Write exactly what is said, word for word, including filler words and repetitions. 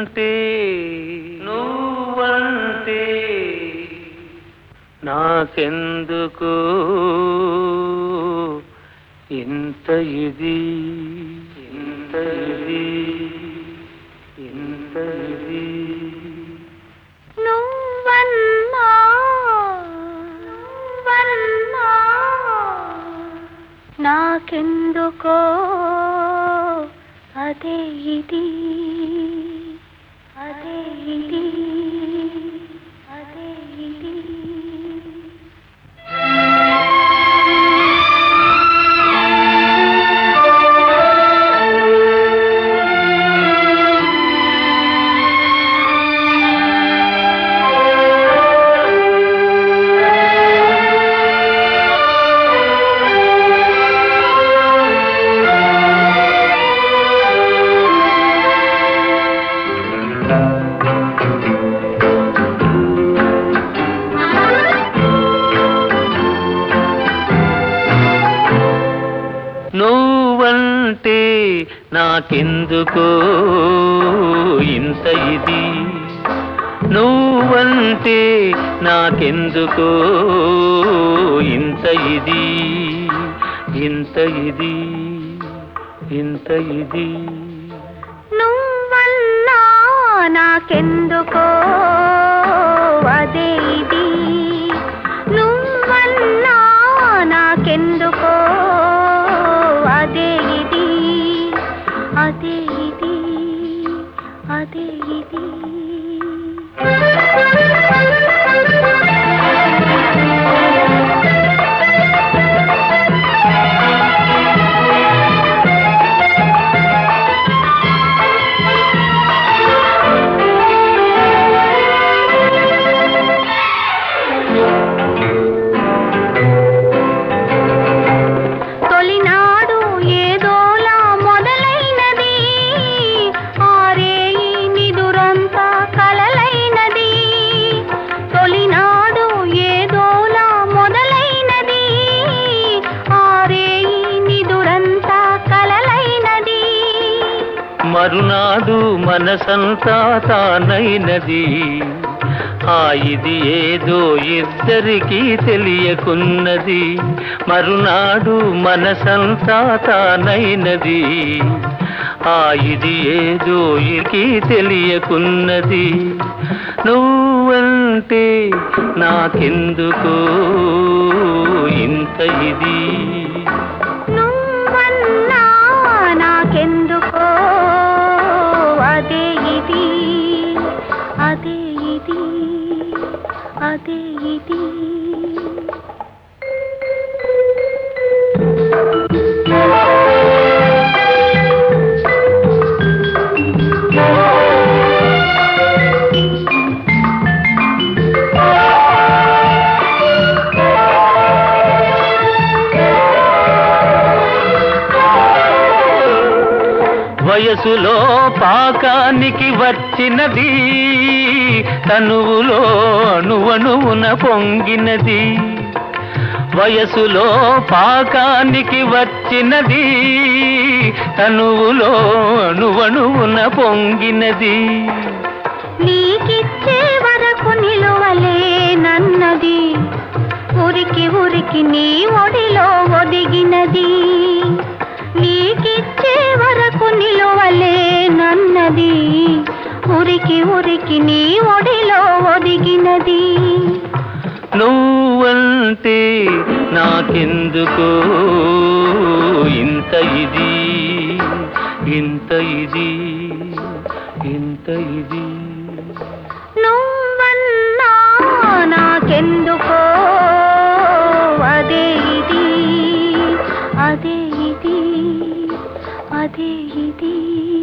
నువ్వంటే నువ్వంటే నాకెందుకు ఇంత ఇది ఇంత ఇది ఇంత ఇది నువ్వన్నా నువ్వన్నా నాకెందుకో అదే ఇది అదే ఇది అదే ఇది నువ్వంటే నాకెందుకో ఇంత ఇది నువ్వంటే నాకెందుకో ఇంత ఇది ఇంత ఇది ఇంత ఇది నువ్వన్నా నాకెందుకో అదే ఇది నువ్వన్నా నాకెందుకో అదే ఇది అదే ఇది అదే ఇది మరునాడు మనసంతా తానైనది ఆ ఇది ఏదో ఇద్దరికీ తెలియకున్నది మరునాడు మనసంతా తానైనది ఆ ఇది ఏదో ఇకి తెలియకున్నది నువ్వంటే నాకెందుకు ఇంత ఇది నువ్వన్నా నాకెందుకో అదే ఇది అదే ఇది అదే ఇది వయసులో పాకానికి వచ్చినది తనువులో అణువణువున పొంగినది వయసులో పాకానికి వచ్చినది తనువులో అణువణువున పొంగినది నీకిచ్చే వరకు నిలువలే నన్నది ఉరికి ఉరికి నీ ఒడిలో ఒదిగినది నీకిచ్చే వరకు నిలువలే నన్నది ఉరికి ఉరికి నీ ఒడిలో ఒదిగినది నువ్వంటే నాకెందుకు ఇంత ఇది ఇంత ఇది ఇంత ఇది నువ్వన్నా నాకెందుకో అదే ఇది అదే ఇది అదే ఇది